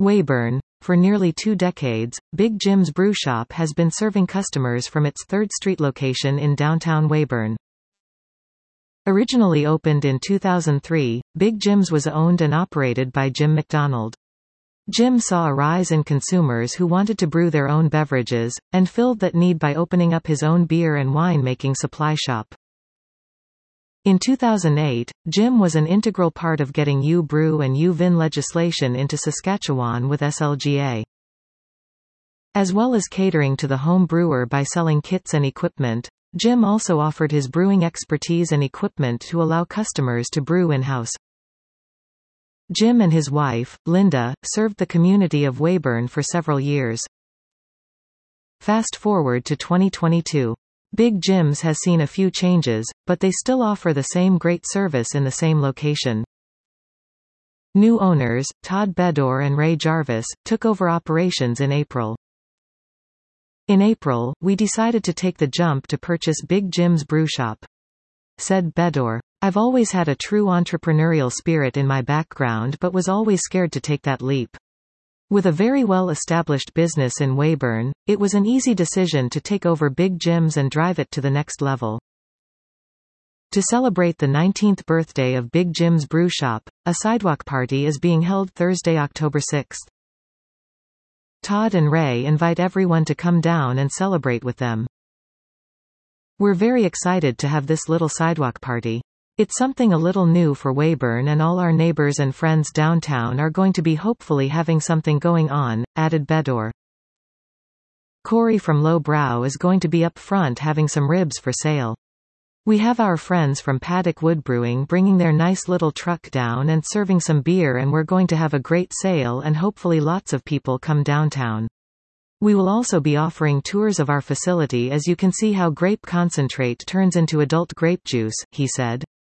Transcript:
Weyburn. For nearly 2 decades, Big Jim's Brew Shop has been serving customers from its 3rd Street location in downtown Weyburn. Originally opened in 2003, Big Jim's was owned and operated by Jim McDonald. Jim saw a rise in consumers who wanted to brew their own beverages, and filled that need by opening up his own beer and wine-making supply shop. In 2008, Jim was an integral part of getting U-Brew and U-Vin legislation into Saskatchewan with SLGA. As well as catering to the home brewer by selling kits and equipment, Jim also offered his brewing expertise and equipment to allow customers to brew in-house. Jim and his wife, Linda, served the community of Weyburn for several years. Fast forward to 2022. Big Jim's has seen a few changes, but they still offer the same great service in the same location. New owners, Todd Bedore and Ray Jarvis, took over operations in April. In April, we decided to take the jump to purchase Big Jim's Brew Shop. Said Bedore. I've always had a true entrepreneurial spirit in my background but was always scared to take that leap. With a very well-established business in Weyburn, it was an easy decision to take over Big Jim's and drive it to the next level. To celebrate the 19th birthday of Big Jim's Brew Shop, a sidewalk party is being held Thursday, October 6. Todd and Ray invite everyone to come down and celebrate with them. We're very excited to have this little sidewalk party. It's something a little new for Weyburn, and all our neighbors and friends downtown are going to be hopefully having something going on, added Bedore. Corey from Low Brow is going to be up front having some ribs for sale. We have our friends from Paddock Wood Brewing bringing their nice little truck down and serving some beer, and we're going to have a great sale and hopefully lots of people come downtown. We will also be offering tours of our facility as you can see how grape concentrate turns into adult grape juice, he said.